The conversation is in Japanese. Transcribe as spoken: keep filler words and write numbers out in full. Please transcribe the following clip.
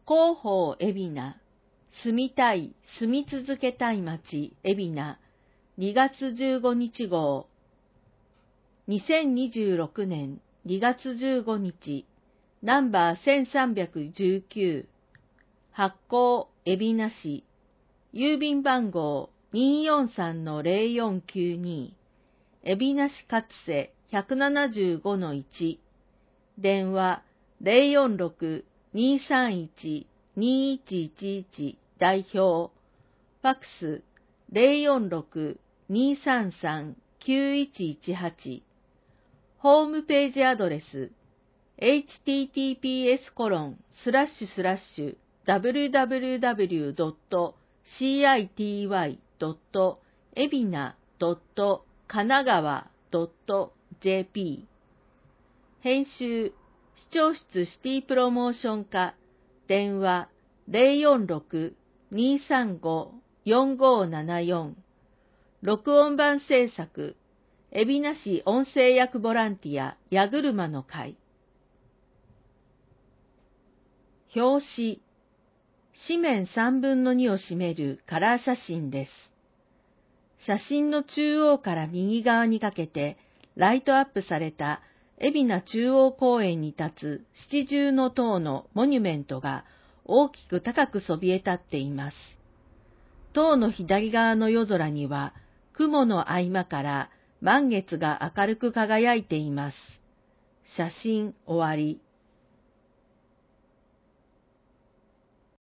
広報海老名、住みたい、住み続けたい街海老名、にがつじゅうごにち号。にせんにじゅうろくねんにがつじゅうごにち、ナンバーせんさんびゃくじゅうきゅう、発行海老名市、郵便番号 にーよんさんのぜろよんきゅうに、海老名市勝瀬 ひゃくななじゅうごのいち、電話 ぜろよんろく にーさんいち にーいちいちいち 代表、ファックス ぜろよんろく にーさんさん きゅういちいちはち、ホームページアドレス エイチティーティーピーエスコロンスラッシュスラッシュダブリューダブリューダブリュードットシーアイティーワイドットエビナドットカナガワドットジェーピー。 編集視聴室シティプロモーション課、電話 ぜろよんろく にーさんご よんごななよん、録音版制作海老名市音声役ボランティア矢車の会。表紙、紙面さんぶんのにを占めるカラー写真です。写真の中央から右側にかけてライトアップされた海老名中央公園に立つ七重の塔のモニュメントが大きく高くそびえ立っています。塔の左側の夜空には雲の合間から満月が明るく輝いています。写真終わり。